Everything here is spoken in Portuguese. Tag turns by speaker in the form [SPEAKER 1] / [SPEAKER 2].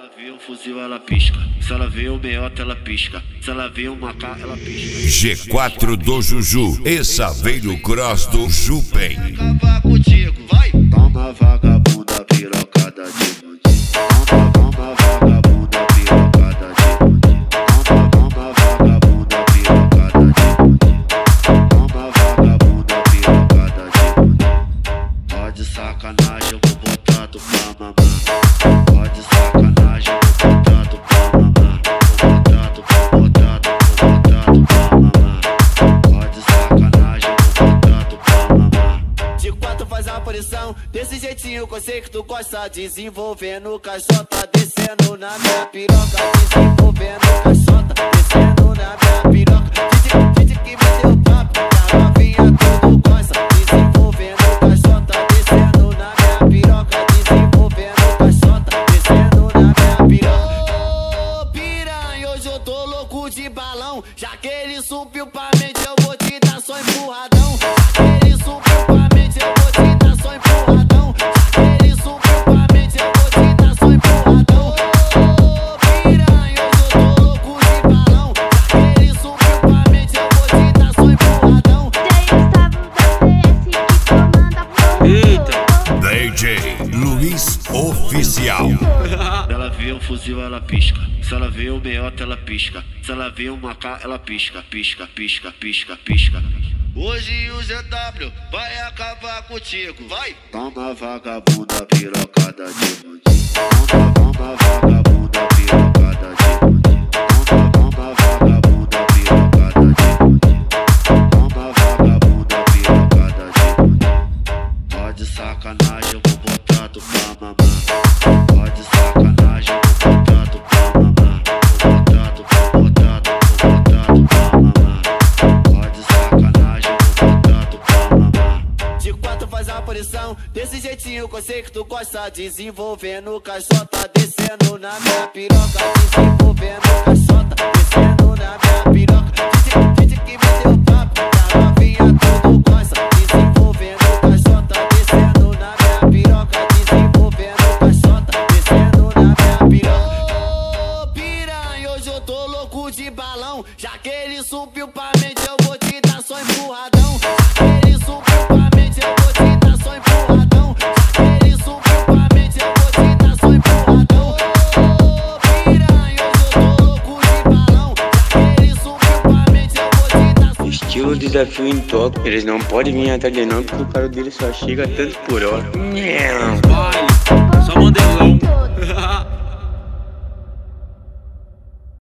[SPEAKER 1] ela vê um fuzil, ela pisca. Se ela vê um meiota, ela pisca. Se ela vê um macá, ela pisca.
[SPEAKER 2] G4 do Juju, essa veio no cross do Jupem.
[SPEAKER 1] Acabar contigo, vai! Toma vagabunda, pirocada de bandido. Toma vagabunda, pirocada de bandido. Toma vagabunda, pirocada de bandido. Toma vagabunda, pirocada de bandido. Pode sacanagem, eu vou botar tu pra mamar. Pode sacanagem, eu vou botar tu pra mamar. Vou botar tu pra mamar. Pode sacanagem, eu vou botar tu pra mamar.
[SPEAKER 3] De quatro faz a aparição, desse jeitinho que eu sei que tu gosta. Desenvolvendo caixota, descendo na minha piroca. Desenvolvendo caixota, descendo na minha piroca. Didi que me deu papo, que a novinha tudo gosta. Desenvolvendo caixota, descendo na minha piroca. Desenvolvendo caixota, descendo na minha piroca. Ô piranha, hoje eu tô louco de balão. Já que ele subiu pra mente, eu vou te dar só empurradão. Já que ele subiu pra mente, eu vou te dar só empurradão. Já que ele subiu pra mente, eu vou te dar só empurradão. Ô piranha, hoje eu tô louco de balão. Já que ele subiu pra mente, eu vou te dar só empurradão.
[SPEAKER 2] DJ Luiz Oficial.
[SPEAKER 1] Se ela vê um fuzil, ela pisca. Se ela vê um meiota, ela pisca. Se ela vê um macá, ela pisca. Pisca, pisca, pisca, pisca. Hoje o ZW vai acabar contigo, vai! Toma vagabunda, pirocada de bandido. Toma vagabunda, pirocada de bandido. Toma vagabunda, pirocada de bandido. Toma vagabunda, pirocada de bandido. Pode sacanagem, eu vou botar tu pra mamar. Pode sacanagem, eu vou botar tu pra mamar. Vou botar tu pra mamar. Pode sacanagem, eu vou botar tu pra mamar.
[SPEAKER 3] De quatro faz a aparição, desse jeitinho que eu sei que tu gosta. Desenvolvendo caixota, descendo na minha piroca. Desenvolvendo caixota, descendo na minha piroca. Didi que me deu papo, que a novinha tudo gosta. Desenvolvendo caixota, descendo na minha piroca. Desenvolvendo caixota, descendo na minha piroca. Ô piranha, hoje eu tô louco de balão. Já que ele subiu pra mente, eu vou te dar só empurradão. Já que ele subiu pra mente, eu vou te dar só empurradão. Já que ele subiu pra mente, eu vou te dar só empurradão. Ô piranha, hoje eu tô louco de balão. Já que ele subiu pra mente, eu vou te dar só.
[SPEAKER 4] Estilo desafio em toque, eles não podem vir atrás de não, porque o cara dele só chega tanto por hora.